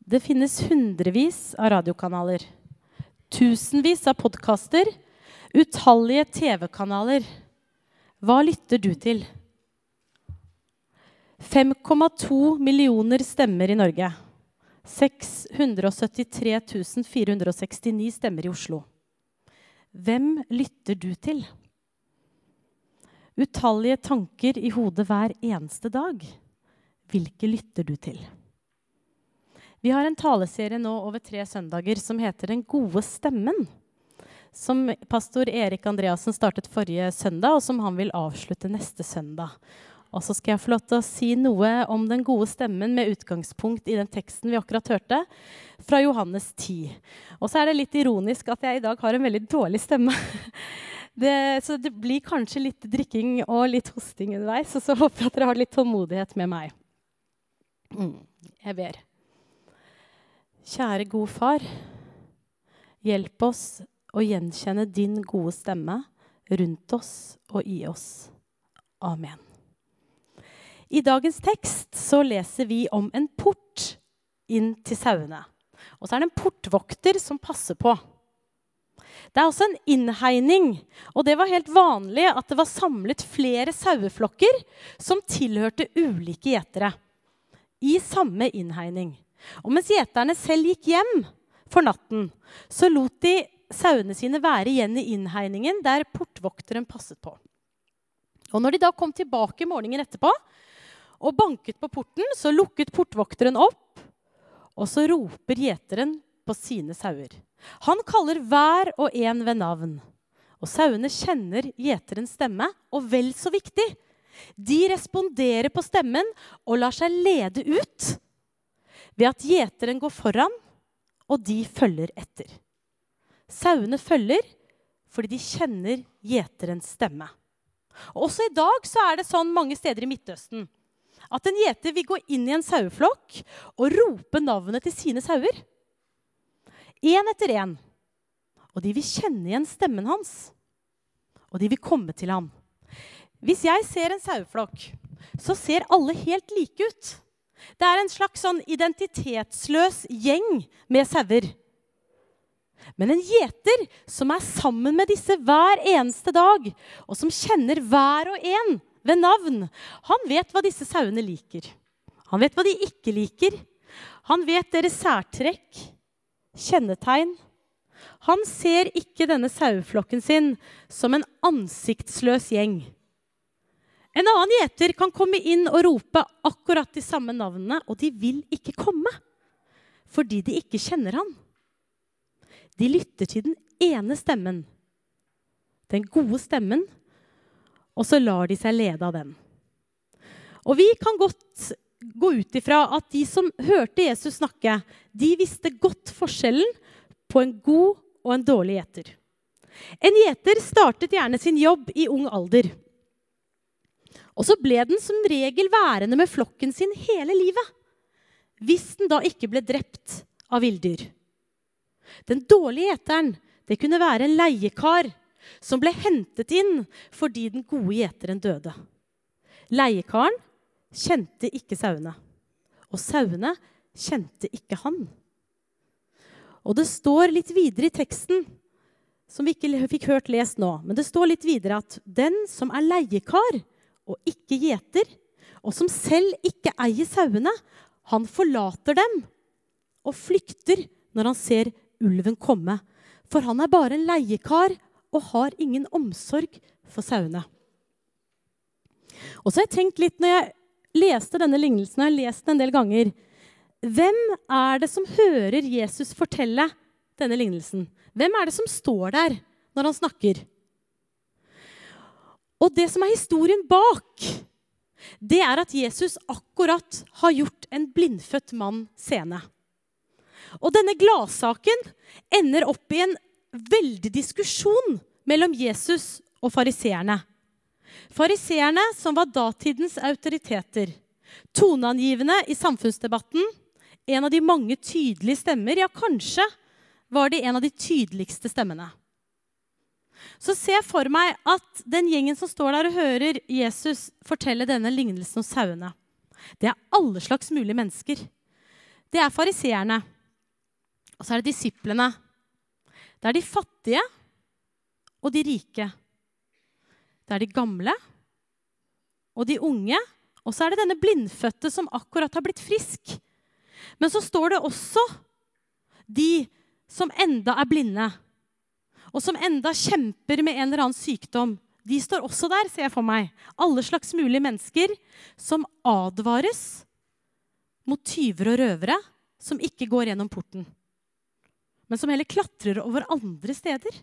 Det finnes hundrevis av radiokanaler, tusenvis av podcaster, utallige TV-kanaler. Hva lytter du til? 5,2 millioner stemmer i Norge. 673 469 stemmer i Oslo. Hvem lytter du til? Utallige tanker i hodet hver eneste dag. Hvilke lytter du til? Vi har en taleserie nå over 3 søndager som heter Den gode stemmen, som pastor Erik Andreasen startet forrige søndag, og som han vil avslutte neste søndag. Og så skal jeg få lov til å si noe om den gode stemmen med utgangspunkt i den teksten vi akkurat hørte, fra Johannes 10. Og så er det litt ironisk at jeg i dag har en veldig dårlig stemme. Så det blir kanskje litt drikking og litt hosting underveis, og så håper jeg at dere har litt tålmodighet med meg. Jeg ber. Kjære gode far, hjelp oss å gjenkjenne din gode stemme rundt oss og i oss. Amen. I dagens tekst så leser vi om en port inn til sauene. Og så er det en portvokter som passer på. Det er også en innhegning, og det var helt vanlig at det var samlet flere saueflokker som tilhørte ulike gjetere i samme innhegning. Og mens gjeterne selv gikk hjem for natten, så lot de sauene sine være igjen i innhegningen der portvokteren passet på. Og når de da kom tilbake morgenen etterpå og banket på porten, så lukket portvokteren opp, og så roper gjeteren på sine sauer. Han kaller hver og en ved navn, og sauene kjenner gjeterens stemme, og vel så viktig, de responderer på stemmen og lar seg lede ut ved at gjeteren går foran, og de følger etter. Sauene følger fordi de kjenner gjeterens stemme. Og også i dag så er det sånn mange steder i Midtøsten, at en gjeter vil gå inn i en saueflokk og rope navnet til sine sauer. En etter en. Og de vil kjenne igjen stemmen hans. Og de vil komme til ham. Hvis jeg ser en saueflokk, så ser alle helt like ut. Det er en slags sånn identitetsløs gjeng med sauer. Men en gjeter som er sammen med disse hver eneste dag, og som kjenner hver og en ved navn, han vet hva disse sauene liker. Han vet hva de ikke liker. Han vet deres særtrekk, kjennetegn. Han ser ikke denne saueflokken sin som en ansiktsløs gjeng. En annen gjeter kan komme inn og rope akkurat de samme navnene, og de vil ikke komme, fordi de ikke kjenner han. De lytter til den ene stemmen, den gode stemmen, og så lar de seg lede av den. Og vi kan godt gå ut ifra at de som hørte Jesus snakke, de visste godt forskjellen på en god og en dårlig gjeter. En gjeter startet gjerne sin jobb i ung alder. Og så ble den som regel værende med flokken sin hele livet, hvis den da ikke ble drept av villdyr. Den dårlige gjeteren, det kunne være en leiekar som ble hentet inn fordi den gode gjeteren døde. Leiekaren kjente ikke sauene, og sauene kjente ikke han. Og det står litt videre i teksten, som vi ikke fikk hørt lest nå, men det står litt videre at den som er leiekar og ikke gjeter, og som selv ikke eier sauene, han forlater dem og flykter når han ser ulven komme. For han er bare en leiekar og har ingen omsorg for sauene. Og så har jeg tenkt litt når jeg leste denne lignelsen, og jeg har lest den en del ganger, hvem er det som hører Jesus fortelle denne lignelsen? Hvem er det som står der når han snakker? Og det som er historien bak, det er at Jesus akkurat har gjort en blindfødt mann seende. Og denne gladsaken ender opp i en veldig diskusjon mellom Jesus og fariseerne. Fariseerne som var datidens autoriteter, toneangivende i samfunnsdebatten, en av de mange tydelige stemmer, ja kanskje var de en av de tydeligste stemmene. Så ser jeg for meg at den gjengen som står der og hører Jesus fortelle denne lignelsen om sauene, det er alle slags mulige mennesker. det fariseerne. Og så det disiplene. Det de fattige og de rike. Det de gamle og de unge. Og så det denne blindfødte som akkurat har blitt frisk. Men så står det også de som enda blinde, og som enda kjemper med en eller annen sykdom. De står også der, ser jeg for meg. Alle slags mulige mennesker som advares mot tyver og røvere som ikke går gjennom porten, men som heller klatrer over andre steder.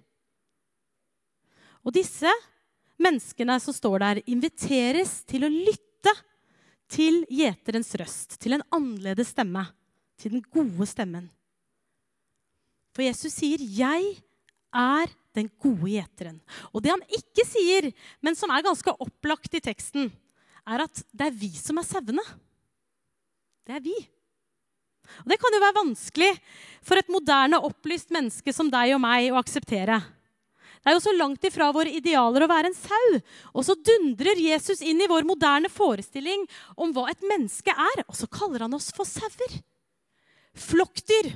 Og disse menneskene som står der inviteres til å lytte til gjeterens røst, til en annerledes stemme, til den gode stemmen. For Jesus sier, jeg den gode gjeteren. Og det han ikke sier, men som ganske opplagt i teksten, at det vi som sauene. Det vi. Og det kan jo være vanskelig for et moderne, opplyst menneske som deg og meg å akseptere. Det jo så langt ifra våre idealer å være en sau. Og så dundrer Jesus inn i vår moderne forestilling om hva et menneske og så kaller han oss for sauer. Flokkdyr.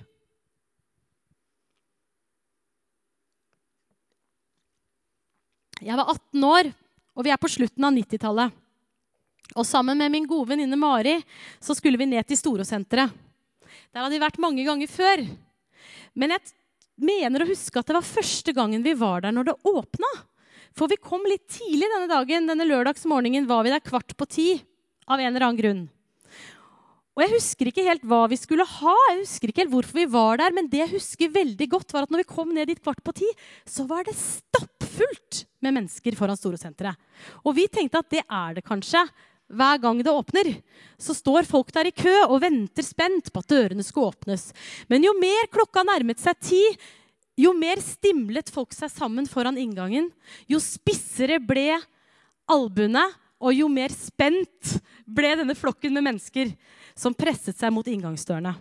Jeg var 18 år, og vi på slutten av 90-tallet. Og sammen med min gode venninne Mari, så skulle vi ned til Storosenteret. Der hadde vi vært mange ganger før. Men jeg mener å huske at det var første gangen vi var der når det åpnet. For vi kom litt tidlig denne dagen, denne lørdagsmorgenen var vi der 9:15 av en eller annen grunn. Og jeg husker ikke helt hva vi skulle ha, jeg husker ikke helt hvorfor vi var der, men det jeg husker veldig godt var at når vi kom ned dit 9:15, så var det stappfullt med mennesker foran Storosenteret. Og vi tenkte at det det kanskje. Hver gang det åpner, så står folk der i kø og venter spent på at dørene skulle åpnes. Men jo mer klokka nærmet seg 10, jo mer stimlet folk seg sammen foran inngangen, jo spissere ble albuene, og jo mer spent ble denne flokken med mennesker som presset seg mot inngangsdørene.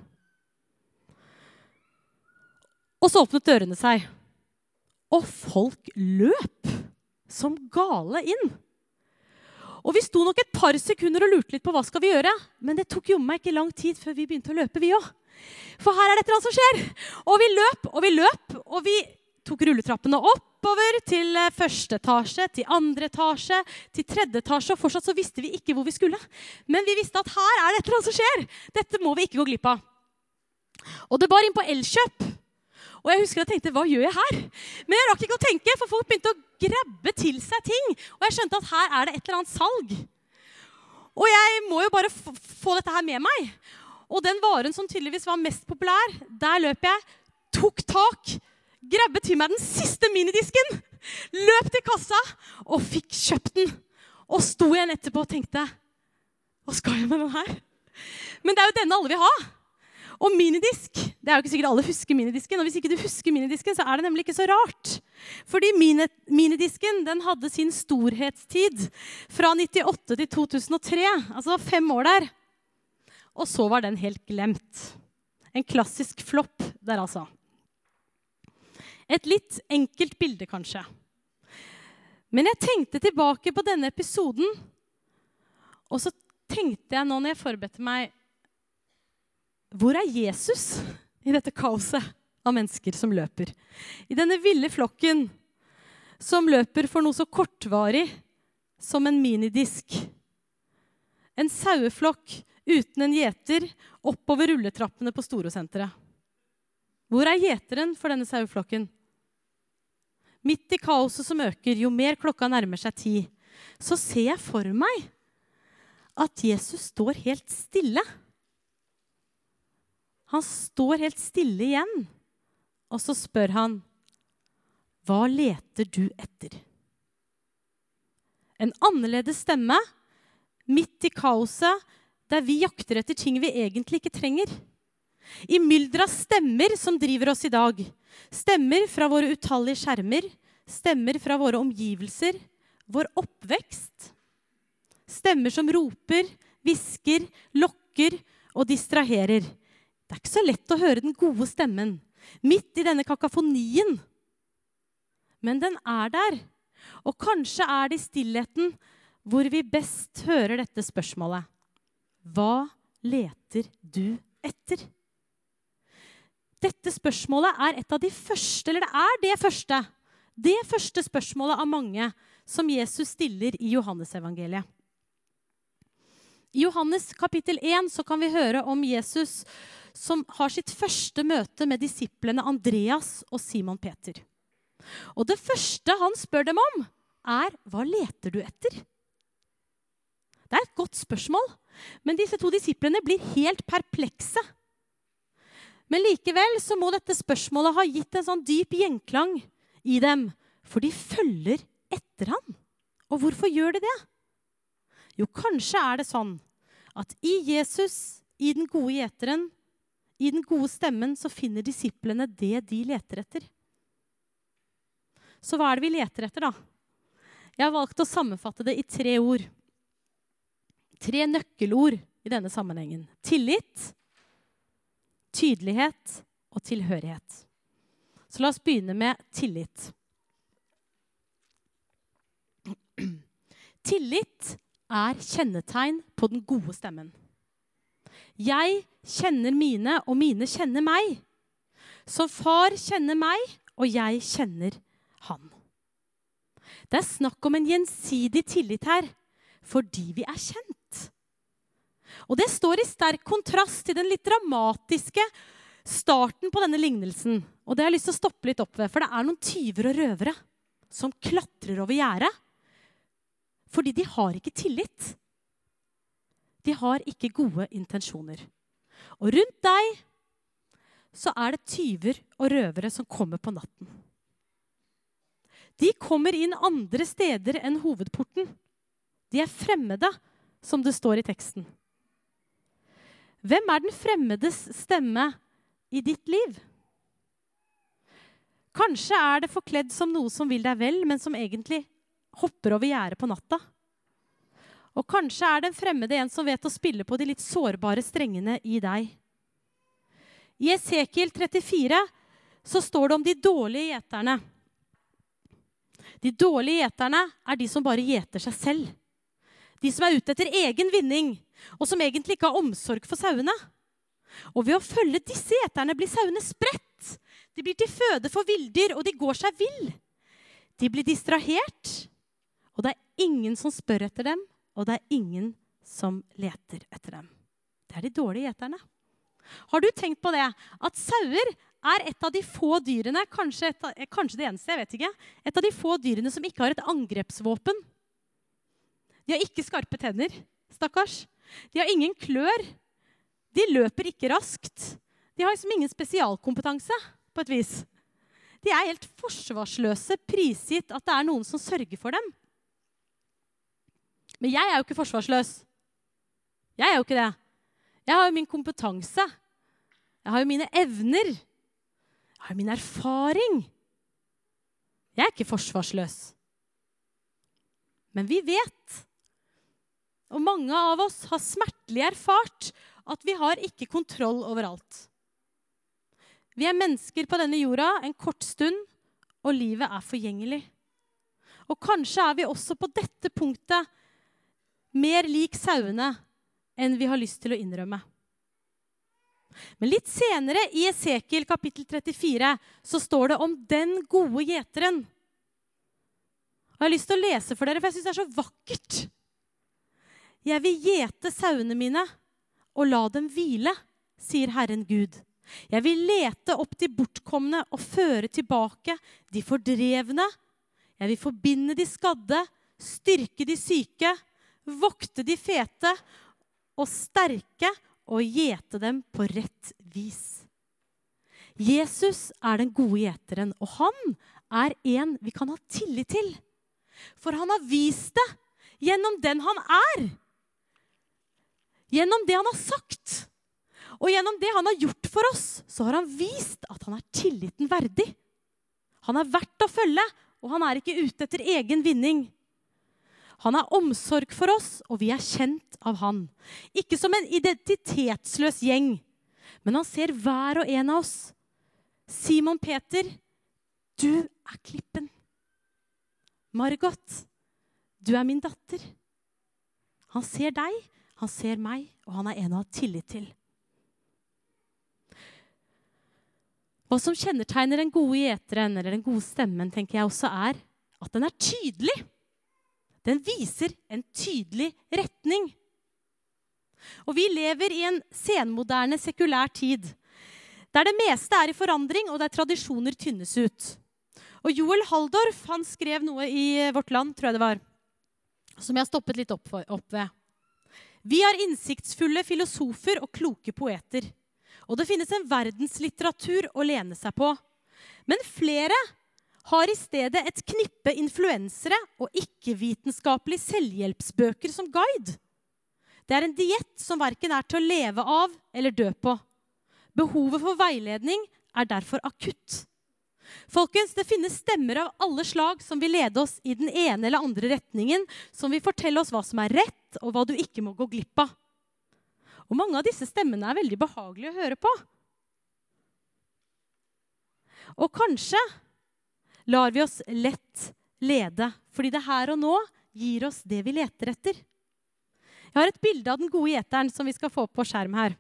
Og så åpnet dørene seg, og folk løp som gale inn. Og vi sto nok et par sekunder og lurte litt på hva skal vi gjøre, men det tok jo meg ikke lang tid før vi begynte å løpe vi også. For her det et eller annet som skjer. Og vi løp, og vi tok rulletrappene oppover til første etasje, til andre etasje, til tredje etasje, og fortsatt så visste vi ikke hvor vi skulle. Men vi visste at her det et eller annet som skjer. Dette må vi ikke gå glipp av. Og det bar inn på Elkjøp. Og jeg husker at jeg tenkte, hva gjør jeg her? Men jeg rakk ikke å tenke, for folk begynte å grabbe til seg ting. Og jeg skjønte at her det et eller annet salg. Og jeg må jo bare få dette her med meg. Og den varen som tydeligvis var mest populær, der løp jeg, tok tak, grabbet til meg den siste minidisken, løp til kassa og fikk kjøpt den. Og sto igjen etterpå og tenkte, hva skal jeg med den her? Men det jo denne alle vil ha. Og minidisk, det jo ikke sikkert alle husker minidisken, og hvis ikke du husker minidisken, så det nemlig ikke så rart. Fordi minidisken, den hadde sin storhetstid fra 98 til 2003, altså 5 år der. Og så var den helt glemt. En klassisk flopp der altså. Et litt enkelt bilde kanskje. Men jeg tenkte tilbake på denne episoden, og så tenkte jeg nå når jeg forberedte meg, hvor Jesus i dette kaoset av mennesker som løper? I denne ville flokken som løper for noe så kortvarig som en minidisk. En saueflokk uten en gjeter oppover rulletrappene på Storosenteret. Hvor gjeteren for denne saueflokken? Midt i kaoset som øker, jo mer klokka nærmer seg 10, så ser jeg for meg at Jesus står helt stille. Han står helt stille igjen, og så spør han, hva leter du etter? En annerledes stemme, midt i kaoset, der vi jakter etter ting vi egentlig ikke trenger. I myldra stemmer som driver oss i dag. Stemmer fra våre utallige skjermer, stemmer fra våre omgivelser, vår oppvekst. Stemmer som roper, visker, lokker og distraherer. Det ikke så lett å høre den gode stemmen, midt i denne kakafonien. Men den der, og kanskje det i stillheten hvor vi best hører dette spørsmålet. Hva leter du etter? Dette spørsmålet et av de første, eller det første spørsmålet av mange som Jesus stiller i Johannes-evangeliet. I Johannes kapittel 1 så kan vi høre om Jesus som har sitt første møte med disiplene Andreas og Simon Peter. Og det første han spør dem om hva leter du etter? Det et godt spørsmål, men disse to disiplene blir helt perplekse. Men likevel så må dette spørsmålet ha gitt en sånn dyp gjenklang i dem, for de følger etter han. Og hvorfor gjør de det? Jo, kanskje det sånn at i Jesus, i den gode gjeteren, i den gode stemmen, så finner disiplene det de leter etter. Så hva det vi leter etter da? Jeg har valgt å sammenfatte det i 3 ord. 3 nøkkelord i denne sammenhengen. Tillit, tydelighet og tilhørighet. Så la oss begynne med tillit. Tillit kjennetegn på den gode stemmen. Jeg kjenner mine, og mine kjenner meg. Så far kjenner meg, og jeg kjenner han. Det snakk om en gjensidig tillit her, fordi vi kjent. Og det står i sterk kontrast til den litt dramatiske starten på denne lignelsen. Og det har jeg lyst til å stoppe litt opp ved, for det noen tyver og røvere som klatrer over gjerdet, fordi de har ikke tillit. De har ikke gode intensjoner. Og rundt deg så det tyver og røvere som kommer på natten. De kommer inn andre steder enn hovedporten. De fremmede, som det står i teksten. Hvem den fremmedes stemme i ditt liv? Kanskje det forkledd som noe som vil deg vel, men som egentlig hopper over gjerdet på natta. Og kanskje den fremmede en som vet å spille på de litt sårbare strengene i deg. I Esekiel 34 så står det om de dårlige gjeterne. De dårlige gjeterne de som bare gjeter seg selv. De som ute etter egen vinning, og som egentlig ikke har omsorg for sauene. Og ved å følge disse gjeterne blir sauene spredt. De blir til føde for villdyr, og de går seg vill. De blir distrahert, og det ingen som spør etter dem, og det ingen som leter etter dem. Det de dårlige gjeterne. Har du tenkt på det? At sauer et av de få dyrene, kanskje det eneste, jeg vet ikke, et av de få dyrene som ikke har et angrepsvåpen. De har ikke skarpe tenner, stakkars. De har ingen klør. De løper ikke raskt. De har liksom ingen spesialkompetanse, på et vis. De helt forsvarsløse, prisgitt at det noen som sørger for dem. Men jeg jo ikke forsvarsløs. Jeg jo ikke det. Jeg har jo min kompetanse. Jeg har jo mine evner. Jeg har jo min erfaring. Jeg ikke forsvarsløs. Men vi vet, og mange av oss har smertelig erfart, at vi har ikke kontroll over alt. Vi mennesker på denne jorda en kort stund, og livet forgjengelig. Og kanskje vi også på dette punktet mer lik sauene enn vi har lyst til å innrømme. Men litt senere i Esekiel kapittel 34 så står det om den gode gjeteren. Og jeg har lyst til å lese for dere, for jeg synes det så vakkert. Jeg vil gjete sauene mine og la dem hvile, sier Herren Gud. Jeg vil lete opp de bortkomne og føre tilbake de fordrevne. Jeg vil forbinde de skadde, styrke de syke, vokte de fete og sterke og gjete dem på rett vis. Jesus den gode gjeteren, og han en vi kan ha tillit til. For han har vist det gjennom den han Gjennom det han har sagt. Og gjennom det han har gjort for oss, så har han vist at han tilliten verdig. Han verdt å følge, og han ikke ute etter egen vinning. Han har omsorg for oss, og vi kjent av han. Ikke som en identitetsløs gjeng, men han ser hver og en av oss. Simon Peter, du klippen. Margot, du min datter. Han ser deg, han ser meg, og han en å ha tillit til. Hva som kjennetegner den gode gjeteren, eller den gode stemmen, tenker jeg også at den tydelig. Den viser en tydelig retning. Og vi lever i en senmoderne, sekulær tid, der det meste i forandring, og der tradisjoner tynnes ut. Og Joel Halldorf, han skrev noe i Vårt Land, tror jeg det var, som jeg har stoppet litt opp ved. Vi har innsiktsfulle filosofer og kloke poeter. Og det finnes en verdenslitteratur å lene seg på. Men flere har i stedet et knippe influensere og ikke-vitenskapelige selvhjelpsbøker som guide. Det en diett som hverken til å leve av eller dø på. Behovet for veiledning derfor akutt. Folkens, det finnes stemmer av alle slag som vil lede oss i den ene eller andre retningen, som vil fortelle oss hva som rett, og hva du ikke må gå glipp av. Og mange av disse stemmene veldig behagelige å høre på. Og kanskje lar vi oss lett lede, fordi det her og nå gir oss det vi leter etter. Jeg har et bilde av den gode gjeteren som vi skal få på skjerm her.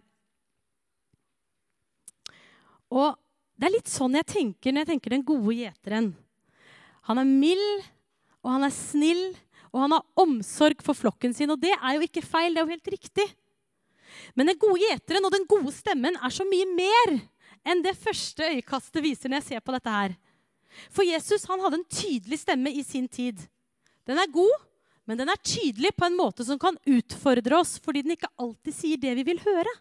Og det litt sånn jeg tenker når jeg tenker den gode gjeteren. Han mild, og han snill, og han har omsorg for flokken sin. Og det jo ikke feil, det jo helt riktig. Men den gode gjeteren og den gode stemmen så mye mer enn det første øyekastet viser når jeg ser på dette her. For Jesus, han hadde en tydelig stemme i sin tid. Den god, men den tydelig på en måte som kan utfordre oss, fordi den ikke alltid sier det vi vil høre.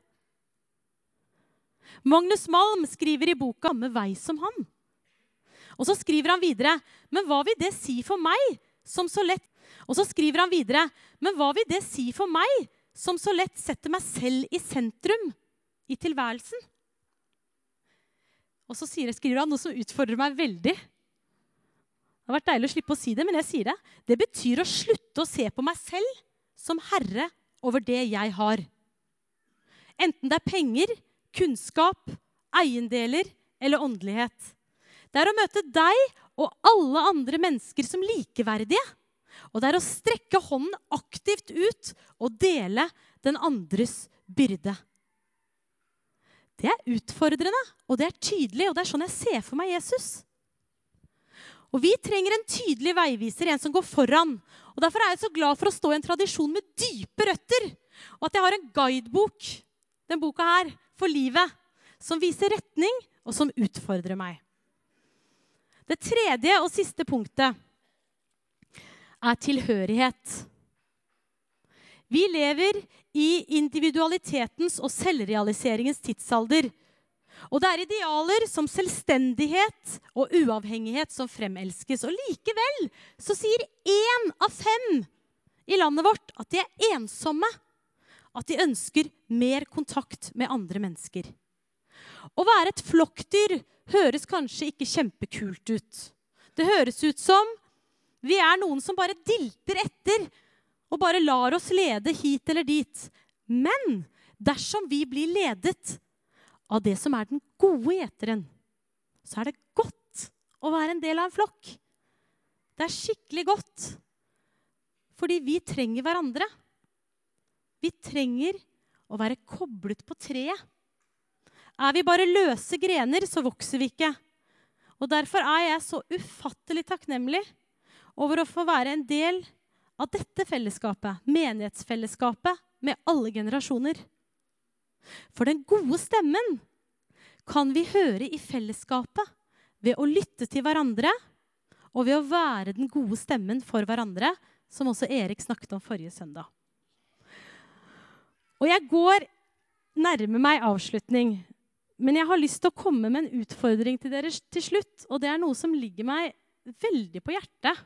Magnus Malm skriver i boka «Med vei som han». Og så skriver han videre, men hva vil det si for meg som så lett... Og så skriver han videre, men hva vil det si for meg som så lett setter meg selv i sentrum i tilværelsen? Og så skriver han noe som utfordrer meg veldig. Det har vært deilig å slippe å si det, men jeg sier det. Det betyr å slutte å se på meg selv som herre over det jeg har. Enten det penger, kunnskap, eiendeler eller åndelighet. Det å møte deg og alle andre mennesker som likeverdige. Og det å strekke hånden aktivt ut og dele den andres byrde. Det utfordrende, og det tydelig, og det sånn jeg ser for meg Jesus. Og vi trenger en tydelig veiviser, en som går foran. Og derfor jeg så glad for å stå i en tradisjon med dype røtter. Og at jeg har en guidebok, den boka her, for livet, som viser retning, og som utfordrer meg. Det tredje og siste punktet tilhørighet. Vi lever i individualitetens og selvrealiseringens tidsalder. Og det idealer som selvstendighet og uavhengighet som fremelskes. Og likevel så sier 1 av 5 i landet vårt at de ensomme. At de ønsker mer kontakt med andre mennesker. Å være et flokkdyr høres kanskje ikke kjempekult ut. Det høres ut som vi noen som bare dilter etter og bare lar oss lede hit eller dit. Men dersom vi blir ledet av det som den gode gjeteren, så det godt å være en del av en flokk. Det skikkelig godt, fordi vi trenger hverandre. Vi trenger å være koblet på treet. Vi bare løse grener, så vokser vi ikke. Og derfor jeg så ufattelig takknemlig over å få være en del av dette fellesskapet, menighetsfellesskapet med alle generasjoner. For den gode stemmen kan vi høre i fellesskapet ved å lytte til hverandre og ved å være den gode stemmen for hverandre, som også Erik snakket om forrige søndag. Og jeg går nærme meg avslutning, men jeg har lyst til å komme med en utfordring til dere til slutt, og det noe som ligger meg veldig på hjertet.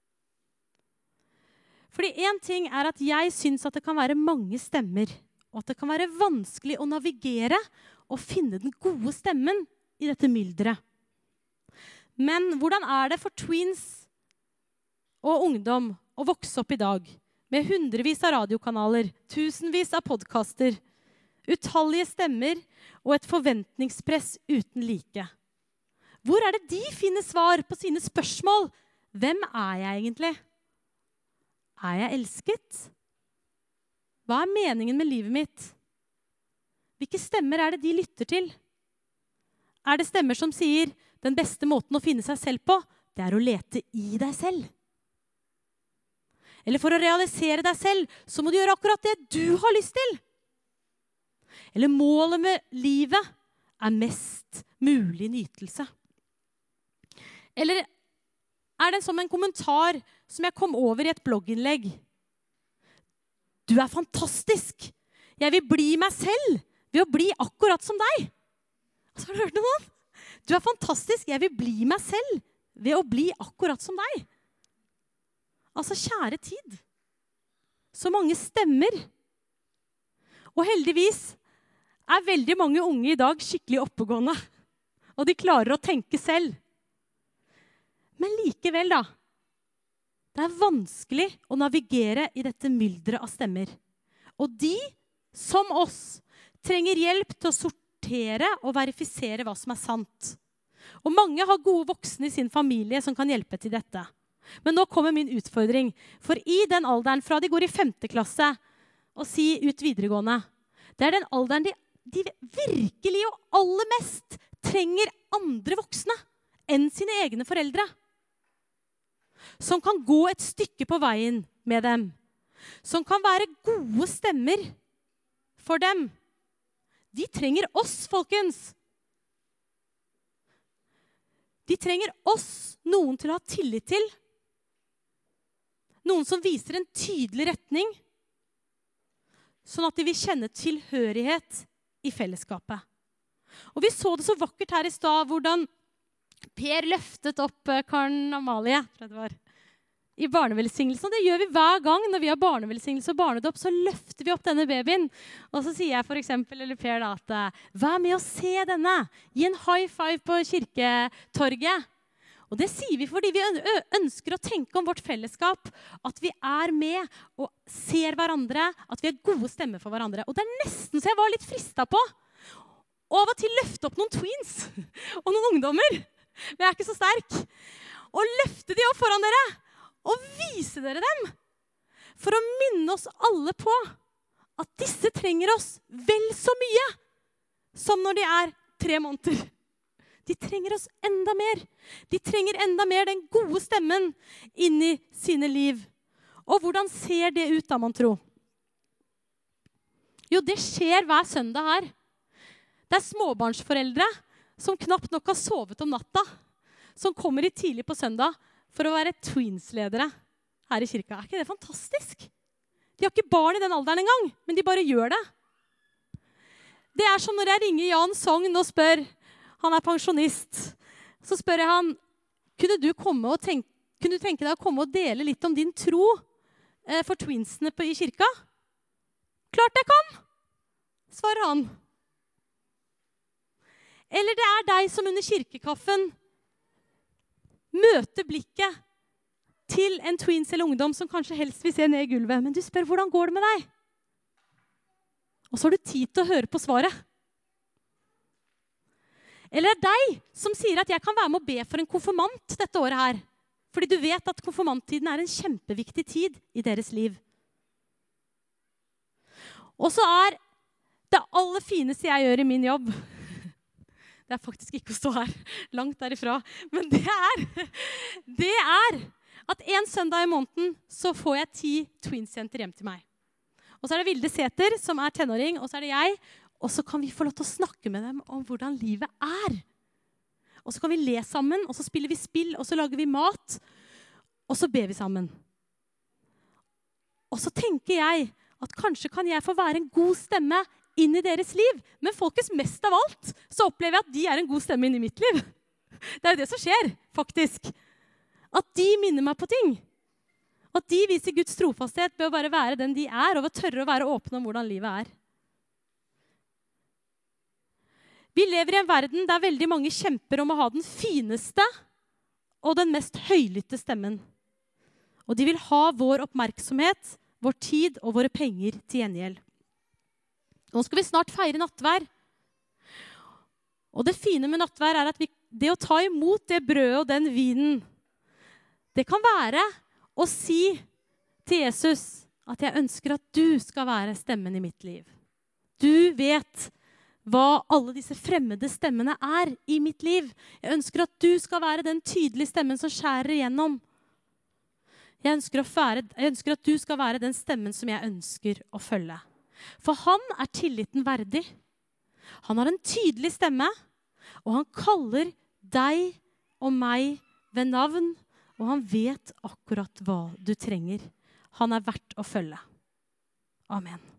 Fordi en ting at jeg synes at det kan være mange stemmer, og at det kan være vanskelig å navigere og finne den gode stemmen i dette mylderet. Men hvordan det for tweens og ungdom å vokse opp i dag, med hundrevis av radiokanaler, tusenvis av podcaster, utallige stemmer og et forventningspress uten like? Hvor det de finner svar på sine spørsmål? Hvem jeg egentlig? Jeg elsket? Hva meningen med livet mitt? Hvilke stemmer det de lytter til? er det stemmer som sier den beste måten å finne seg selv på, det er å lete i deg selv. Eller for å realisere deg selv, så må du gjøre akkurat det du har lyst til. Eller målet med livet er mest mulig nytelse. Eller er det som en kommentar som jeg kom over i et blogginnlegg? Du er fantastisk. Jeg vil bli meg selv ved å bli akkurat som deg. Altså, har du hørt noe? Du er fantastisk. Jeg vil bli meg selv ved å bli akkurat som deg. Altså, kjære tid. Så mange stemmer. Og heldigvis er veldig mange unge i dag skikkelig oppegående. Og de klarer å tenke selv. Men likevel da, det er vanskelig å navigere i dette myldret av stemmer. Og de, som oss, trenger hjelp til å sortere og verifisere hva som er sant. Og mange har gode voksne i sin familie som kan hjelpe til dette. Men nå kommer min utfordring. For i den alderen fra de går i 5. klasse og si ut videregående, det er den alderen de virkelig og aller mest trenger andre voksne enn sine egne foreldre. Som kan gå et stykke på veien med dem. Som kan være gode stemmer for dem. De trenger oss, folkens. De trenger oss, noen til å ha tillit til. Noen som viser en tydelig retning, sånn at de vil kjenne tilhørighet i fellesskapet. Og vi så det så vakkert her i stad, hvordan Per løftet opp Karen Amalie, tror jeg det var, i barnevelsignelsen. Og det gjør vi hver gang når vi har barnevelsignelse og barnedopp, så løfter vi opp denne babyen. Og så sier jeg for eksempel, eller Per da, at vær med å se denne. Gi en high five på kirketorget. Og det sier vi fordi vi ønsker å tenke om vårt fellesskap, at vi er med og ser hverandre, at vi er gode stemmer for hverandre. Og det er nesten så jeg var litt fristet på. Og av og til løfte opp noen tweens og noen ungdommer. Men jeg er ikke så sterk. Og løfte de opp foran dere og vise dere dem. For å minne oss alle på at disse trenger oss vel så mye som når de er 3 måneder. De trenger oss enda mer. De trenger enda mer den gode stemmen inn i sine liv. Og hvordan ser det ut da, man tror? Jo, det skjer hver søndag her. Det er småbarnsforeldre som knapt nok har sovet om natta, som kommer hit tidlig på søndag for å være tweens-ledere her i kirka. Er ikke det fantastisk? De har ikke barn i den alderen engang, men de bare gjør det. Det er som når jeg ringer Jan Sogn og spør, han er pensjonist, så spør jeg han, kunne du tenke deg å komme og dele litt om din tro for tweensene i kirka? Klart jeg kan, svarer han. Eller det er deg som under kirkekaffen møter blikket til en tweens eller ungdom som kanskje helst vil se ned i gulvet. Men du spør, hvordan går det med deg? Og så har du tid til å høre på svaret. Eller det er deg som sier at jeg kan være med å be for en konfirmant dette året her. Fordi du vet at konfirmanttiden er en kjempeviktig tid i deres liv. Og så er det aller fineste jeg gjør i min jobb, det er faktisk ikke å stå her, langt derifra, men det er at en søndag i måneden så får jeg 10 tweensjenter hjem til meg. Og så er det Vilde Sæther som er tenåring, og så er det jeg, og så kan vi få lov til å snakke med dem om hvordan livet er. Og så kan vi le sammen, og så spiller vi spill, og så lager vi mat, og så ber vi sammen. Og så tenker jeg at kanskje kan jeg få være en god stemme inn i deres liv. Men folkens, mest av alt, så opplever jeg at de er en god stemme inn i mitt liv. Det er jo det som skjer, faktisk. At de minner meg på ting. At de viser Guds trofasthet ved å bare være den de er, og ved å tørre å være åpne om hvordan livet er. Vi lever i en verden der veldig mange kjemper om å ha den fineste og den mest høylytte stemmen. Og de vil ha vår oppmerksomhet, vår tid og våre penger til gjengjeld. Nå skal vi snart feire nattvær. Og det fine med nattvær er at det å ta imot det brødet og den vinen, det kan være å si til Jesus at jeg ønsker at du skal være stemmen i mitt liv. Du vet hva alle disse fremmede stemmene er i mitt liv. Jeg ønsker at du skal være den tydelige stemmen som skjærer igjennom. Jeg ønsker at du skal være den stemmen som jeg ønsker å følge. For han er tilliten verdig. Han har en tydelig stemme, og han kaller deg og meg ved navn, og han vet akkurat hva du trenger. Han er verdt å følge. Amen.